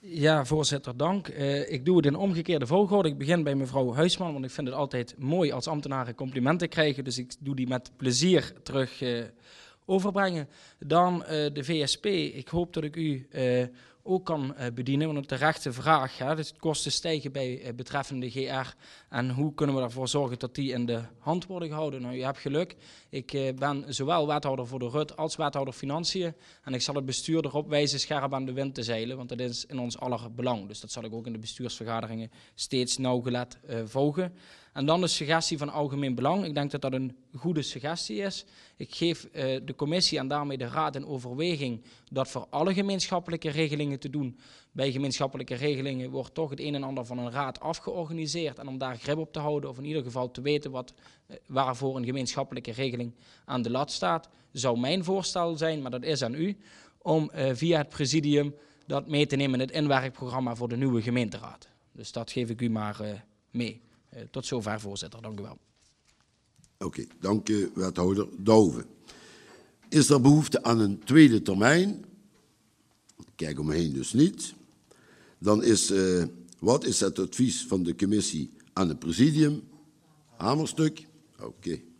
Ja, voorzitter, dank. Ik doe het in omgekeerde volgorde. Ik begin bij mevrouw Huisman, want ik vind het altijd mooi als ambtenaren complimenten krijgen. Dus ik doe die met plezier terug overbrengen. Dan de VSP. Ik hoop dat ik u ook kan bedienen, want een terechte vraag. Hè? Dus kosten stijgen bij betreffende GR. En hoe kunnen we ervoor zorgen dat die in de hand worden gehouden? Nou, u hebt geluk. Ik ben zowel wethouder voor de RUT als wethouder Financiën. En ik zal het bestuur erop wijzen scherp aan de wind te zeilen, want dat is in ons aller belang. Dus dat zal ik ook in de bestuursvergaderingen steeds nauwgelet volgen. En dan de suggestie van algemeen belang. Ik denk dat dat een goede suggestie is. Ik geef de commissie en daarmee de raad in overweging dat voor alle gemeenschappelijke regelingen te doen. Bij gemeenschappelijke regelingen wordt toch het een en ander van een raad afgeorganiseerd. En om daar grip op te houden, of in ieder geval te weten waarvoor een gemeenschappelijke regeling aan de lat staat, zou mijn voorstel zijn, maar dat is aan u, om via het presidium dat mee te nemen in het inwerkprogramma voor de nieuwe gemeenteraad. Dus dat geef ik u maar mee. Tot zover, voorzitter. Dank u wel. Oké, dank u, wethouder Douwe. Is er behoefte aan een tweede termijn? Ik kijk om me heen dus niet. Dan is, wat is het advies van de commissie aan het presidium? Hamerstuk? Oké.